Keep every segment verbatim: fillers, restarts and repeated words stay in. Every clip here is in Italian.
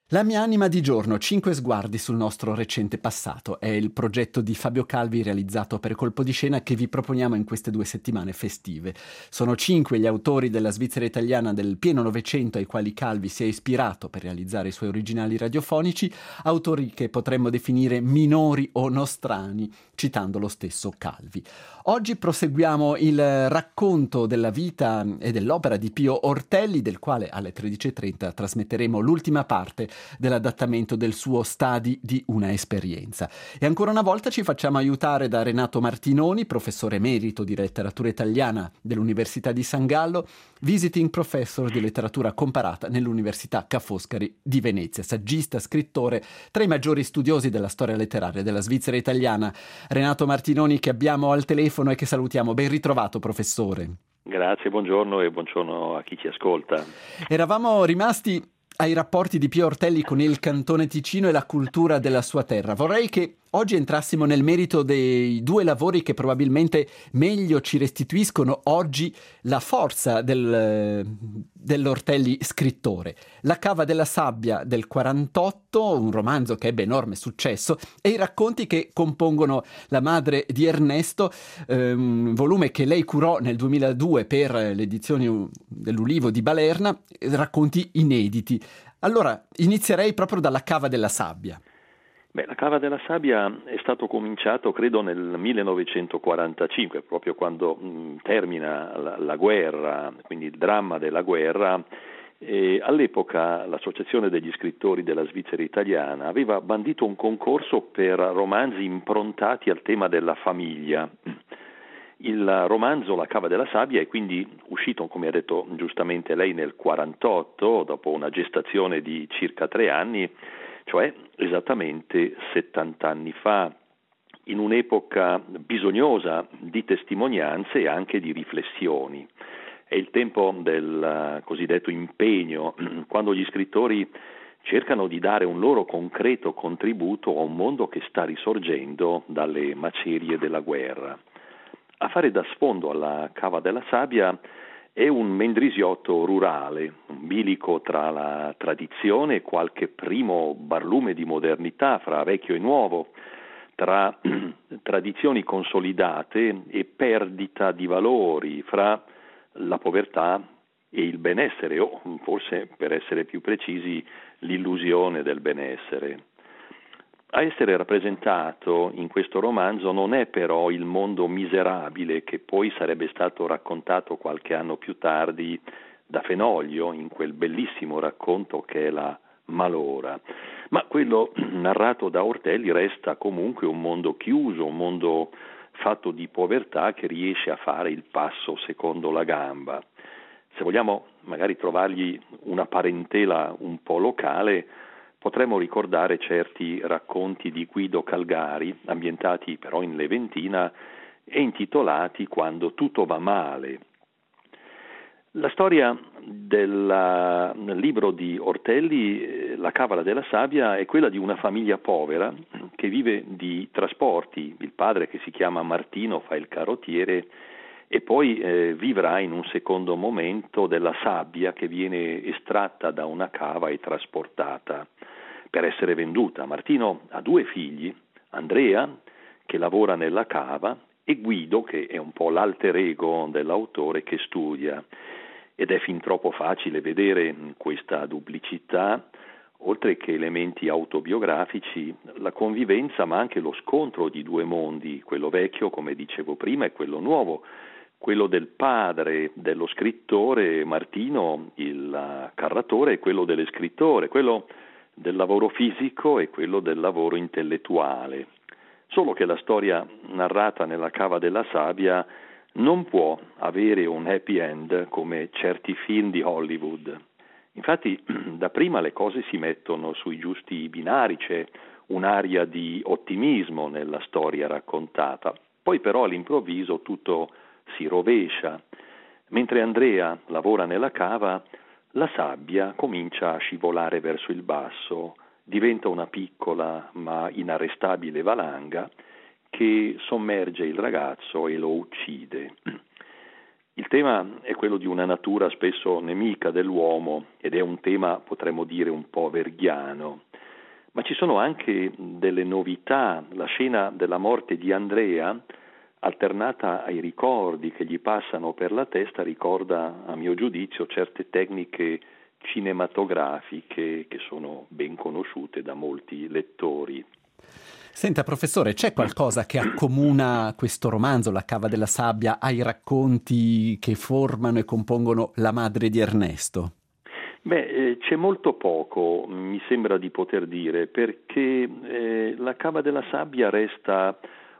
La mia anima di giorno, cinque sguardi sul nostro recente passato, è il progetto di Fabio Calvi realizzato per Colpo di Scena che vi proponiamo in queste due settimane festive. Sono cinque gli autori della Svizzera italiana del pieno Novecento ai quali Calvi si è ispirato per realizzare i suoi originali radiofonici, autori che potremmo definire minori o nostrani, citando lo stesso Calvi. Oggi proseguiamo il racconto della vita e dell'opera di Pio Ortelli, del quale alle tredici e trenta trasmetteremo l'ultima parte dell'adattamento del suo Stadi di una esperienza. E ancora una volta ci facciamo aiutare da Renato Martinoni, professore emerito di letteratura italiana dell'Università di San Gallo, visiting professor di letteratura comparata nell'Università Ca' Foscari di Venezia, saggista, scrittore, tra i maggiori studiosi della storia letteraria della Svizzera italiana. Renato Martinoni, che abbiamo al telefono e che salutiamo. Ben ritrovato, professore. Grazie, buongiorno e buongiorno a chi ci ascolta. Eravamo rimasti ai rapporti di Pio Ortelli con il Cantone Ticino e la cultura della sua terra. Vorrei che oggi entrassimo nel merito dei due lavori che probabilmente meglio ci restituiscono oggi la forza del, dell'Ortelli scrittore. La cava della sabbia del quarantotto, un romanzo che ebbe enorme successo, e i racconti che compongono La madre di Ernesto, eh, un volume che lei curò nel duemiladue per le edizioni dell'Ulivo di Balerna, racconti inediti. Allora, inizierei proprio dalla cava della sabbia. Beh, la Cava della Sabbia è stato cominciato, credo, nel millenovecentoquarantacinque, proprio quando mh, termina la, la guerra, quindi il dramma della guerra. E all'epoca l'Associazione degli scrittori della Svizzera italiana aveva bandito un concorso per romanzi improntati al tema della famiglia. Il romanzo La Cava della Sabbia è quindi uscito, come ha detto giustamente lei, nel quarantotto, dopo una gestazione di circa tre anni, cioè esattamente settanta anni fa, in un'epoca bisognosa di testimonianze e anche di riflessioni. È il tempo del cosiddetto impegno, quando gli scrittori cercano di dare un loro concreto contributo a un mondo che sta risorgendo dalle macerie della guerra. A fare da sfondo alla Cava della Sabbia è un Mendrisiotto rurale, un bilico tra la tradizione e qualche primo barlume di modernità fra vecchio e nuovo, tra tradizioni consolidate e perdita di valori, fra la povertà e il benessere, o forse, per essere più precisi, l'illusione del benessere. A essere rappresentato in questo romanzo non è però il mondo miserabile che poi sarebbe stato raccontato qualche anno più tardi da Fenoglio in quel bellissimo racconto che è La Malora, ma quello narrato da Ortelli resta comunque un mondo chiuso, un mondo fatto di povertà che riesce a fare il passo secondo la gamba. Se vogliamo magari trovargli una parentela un po' locale, potremmo ricordare certi racconti di Guido Calgari, ambientati però in Leventina e intitolati Quando tutto va male. La storia del libro di Ortelli, La Cava della Sabbia, è quella di una famiglia povera che vive di trasporti. Il padre, che si chiama Martino, fa il carottiere e poi eh, vivrà in un secondo momento della sabbia che viene estratta da una cava e trasportata per essere venduta. Martino ha due figli, Andrea, che lavora nella cava, e Guido, che è un po' l'alter ego dell'autore, che studia. Ed è fin troppo facile vedere questa duplicità, oltre che elementi autobiografici, la convivenza ma anche lo scontro di due mondi, quello vecchio, come dicevo prima, e quello nuovo, quello del padre dello scrittore Martino, il carratore, e quello dello scrittore, quello del lavoro fisico e quello del lavoro intellettuale. Solo che la storia narrata nella Cava della Sabbia non può avere un happy end come certi film di Hollywood. Infatti, dapprima le cose si mettono sui giusti binari, c'è un'aria di ottimismo nella storia raccontata. Poi però all'improvviso tutto si rovescia. Mentre Andrea lavora nella cava, la sabbia comincia a scivolare verso il basso, diventa una piccola ma inarrestabile valanga che sommerge il ragazzo e lo uccide. Il tema è quello di una natura spesso nemica dell'uomo ed è un tema, potremmo dire, un po' verghiano. Ma ci sono anche delle novità. La scena della morte di Andrea, alternata ai ricordi che gli passano per la testa, ricorda, a mio giudizio, certe tecniche cinematografiche che sono ben conosciute da molti lettori. Senta, professore, c'è qualcosa che accomuna questo romanzo, La cava della sabbia, ai racconti che formano e compongono La madre di Ernesto? Beh, eh, c'è molto poco, mi sembra di poter dire, perché eh, La cava della sabbia resta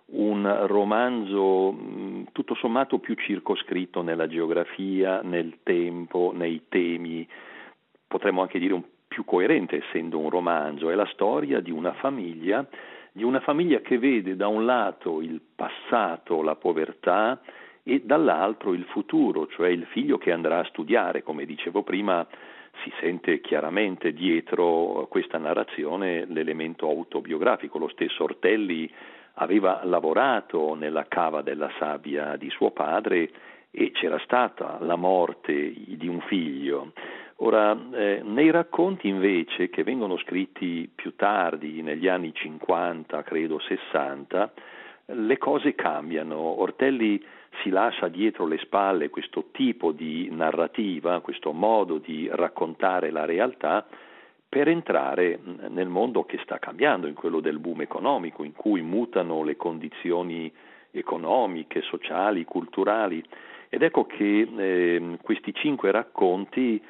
un romanzo mh, tutto sommato più circoscritto nella geografia, nel tempo, nei temi, potremmo anche dire un più coerente essendo un romanzo. È la storia di una famiglia, di una famiglia che vede da un lato il passato, la povertà, e dall'altro il futuro, cioè il figlio che andrà a studiare. Come dicevo prima, si sente chiaramente dietro questa narrazione l'elemento autobiografico. Lo stesso Ortelli aveva lavorato nella cava della sabbia di suo padre e c'era stata la morte di un figlio. Ora, eh, nei racconti invece che vengono scritti più tardi, negli anni cinquanta, credo sessanta, le cose cambiano. Ortelli si lascia dietro le spalle questo tipo di narrativa, questo modo di raccontare la realtà, per entrare nel mondo che sta cambiando, in quello del boom economico, in cui mutano le condizioni economiche, sociali, culturali. Ed ecco che eh, questi cinque racconti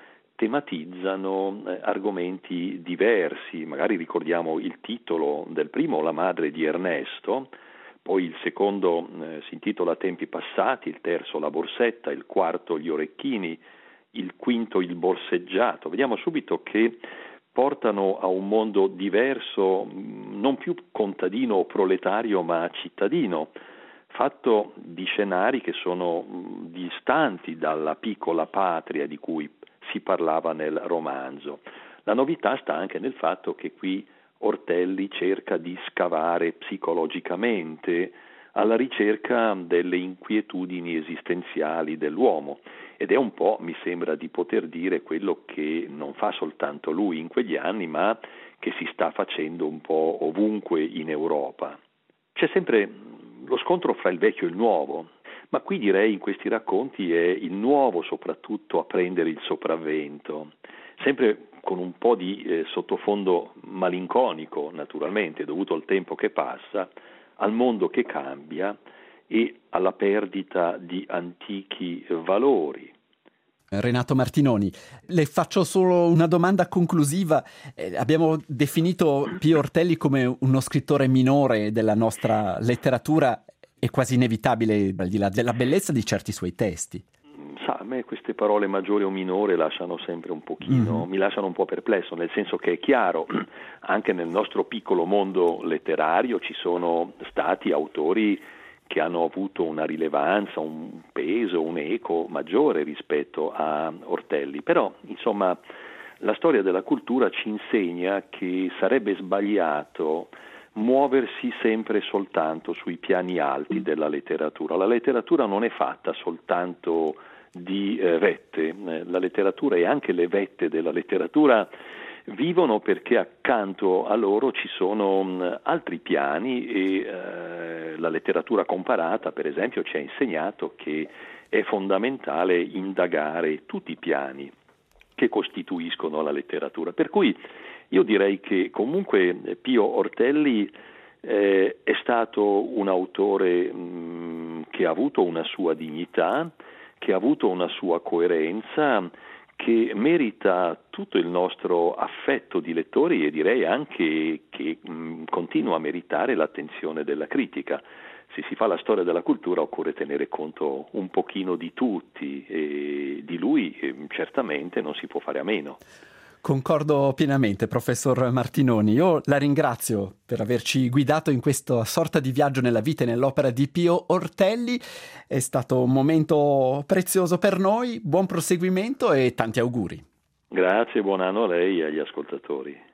tematizzano eh, argomenti diversi. Magari ricordiamo il titolo del primo, La madre di Ernesto, poi il secondo eh, si intitola Tempi passati, il terzo La borsetta, il quarto Gli orecchini, il quinto Il borseggiato. Vediamo subito che portano a un mondo diverso, non più contadino o proletario, ma cittadino, fatto di scenari che sono distanti dalla piccola patria di cui si parlava nel romanzo. La novità sta anche nel fatto che qui Ortelli cerca di scavare psicologicamente alla ricerca delle inquietudini esistenziali dell'uomo, ed è un po', mi sembra di poter dire, quello che non fa soltanto lui in quegli anni, ma che si sta facendo un po' ovunque in Europa. C'è sempre lo scontro fra il vecchio e il nuovo, ma qui direi in questi racconti è il nuovo soprattutto a prendere il sopravvento, sempre con un po' di eh, sottofondo malinconico, naturalmente, dovuto al tempo che passa, al mondo che cambia e alla perdita di antichi valori. Renato Martinoni, le faccio solo una domanda conclusiva. Eh, abbiamo definito Pio Ortelli come uno scrittore minore della nostra letteratura. È quasi inevitabile, al di là della bellezza di certi suoi testi. Sa, a me queste parole maggiore o minore lasciano sempre un pochino, mm-hmm. mi lasciano un po' perplesso, nel senso che è chiaro, anche nel nostro piccolo mondo letterario ci sono stati autori che hanno avuto una rilevanza, un peso, un eco maggiore rispetto a Ortelli, però insomma la storia della cultura ci insegna che sarebbe sbagliato muoversi sempre soltanto sui piani alti della letteratura. La letteratura non è fatta soltanto di eh, vette, eh, la letteratura e anche le vette della letteratura vivono perché accanto a loro ci sono mh, altri piani e eh, la letteratura comparata, per esempio, ci ha insegnato che è fondamentale indagare tutti i piani che costituiscono la letteratura. Per cui io direi che comunque Pio Ortelli eh, è stato un autore mh, che ha avuto una sua dignità, che ha avuto una sua coerenza, che merita tutto il nostro affetto di lettori e direi anche che mh, continua a meritare l'attenzione della critica. Se si fa la storia della cultura occorre tenere conto un pochino di tutti e di lui eh, certamente non si può fare a meno. Concordo pienamente, professor Martinoni. Io la ringrazio per averci guidato in questa sorta di viaggio nella vita e nell'opera di Pio Ortelli. È stato un momento prezioso per noi. Buon proseguimento e tanti auguri. Grazie, buon anno a lei e agli ascoltatori.